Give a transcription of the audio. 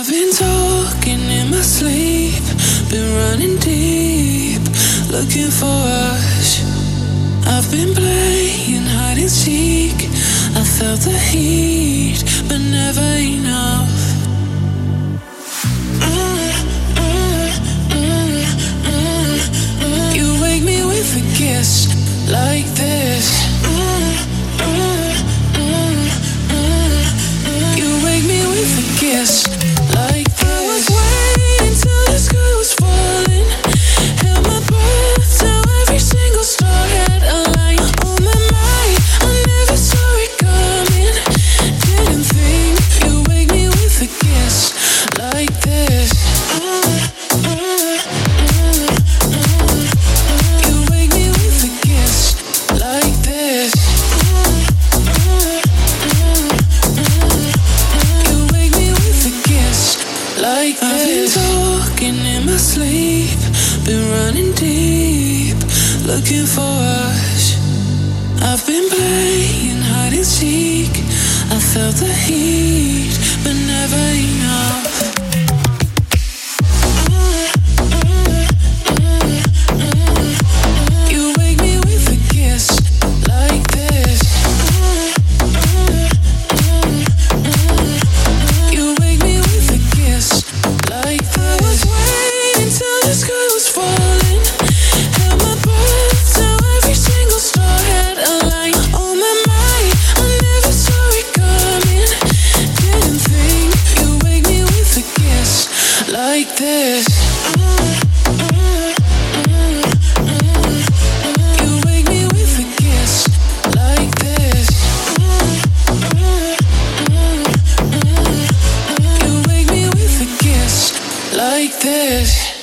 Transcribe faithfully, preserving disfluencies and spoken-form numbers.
been talking in my sleep, been running deep, looking for us. I've been playing hide and seek. I felt the heat, but never enough. Mm, mm, mm, mm, mm. You wake me with a kiss like this. Mm, mm, mm, mm, mm. You wake me with a kiss like this. I was waiting till the sky was falling, held my breath till every single star had a line. Oh my mind, I never saw it coming. Didn't think you wake me with a kiss like this. Mm, mm, mm, mm, mm. You wake me with a kiss like this. Mm, mm, mm, mm, mm. You wake me with a kiss like this. I've been talking in my sleep, been running deep, looking for us. I've been playing hide and seek. I felt the heat, but never enough. Mm, mm, mm, mm, mm. You wake me with a kiss like this. Mm, mm, mm, mm. You wake me with a kiss like this. I was waiting till the sky was falling, held my breath till every single star had a line. Oh my mind, I never saw it coming. Didn't think you wake me with a kiss like this. Mm, mm, mm, mm, mm. You wake me with a kiss like this. Mm, mm, mm, mm, mm. You wake me with a kiss like this.